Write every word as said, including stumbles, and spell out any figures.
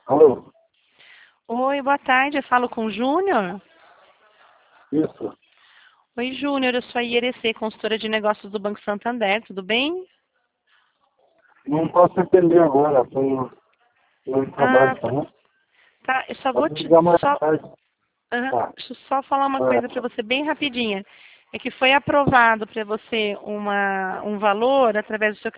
Alô? Oi, boa tarde. Eu falo com o Júnior. Isso. Oi, Júnior. Eu sou a I R C, consultora de negócios do Banco Santander. Tudo bem? Não posso atender agora, estou no Ah, trabalho, tá tá. bom? Tá, eu só vou Pode te. ligar mais Só, tarde. aham, Tá. deixa eu só falar uma coisa para É, você bem rapidinha. É que foi aprovado para você uma, um valor através do seu